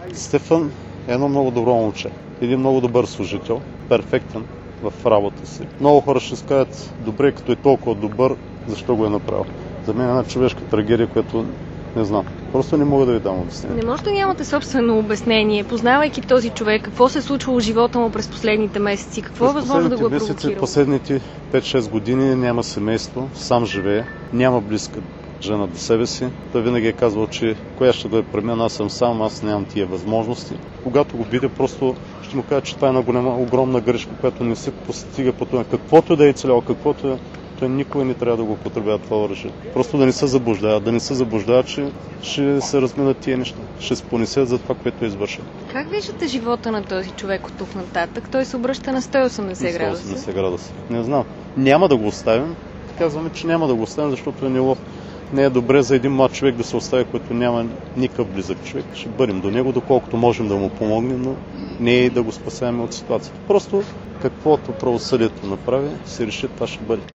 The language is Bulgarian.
Стефан е едно много добро момче. Един много добър служител, перфектен в работа си. Много хора ще скажат, добре, като е толкова добър, защо го е направил. За мен е една човешка трагедия, която не знам. Просто не мога да ви дам обяснение. Не може да нямате собствено обяснение, познавайки този човек, какво се е случвало в живота му през последните месеци, какво е възможно да го е провокирало? Последните 5-6 години няма семейство, сам живее, няма близка жена до себе си. Той винаги е казвал, че коя ще дойде при мен, аз съм сам, аз нямам тия възможности. Когато го биде, просто ще му кажа, че това е една голяма, огромна грешка, която не се постига по това. Каквото да е целял, каквото е, той никога не трябва да го употребява това оръжие. Просто да не се заблуждава, че ще се разминат тия неща, ще се понесят за това, което е извършил. Как виждате живота на този човек от тук нататък? Той се обръща на 180 градуса. 180 градуса. Не знам. Няма да го оставим. Казваме, че няма да го оставим, защото е неловко. Не е добре за един млад човек да се остави, който няма никакъв близък човек. Ще бъдем до него, доколкото можем да му помогнем, но не е да го спасяваме от ситуацията. Просто каквото правосъдието направи, се реши, това ще бъде.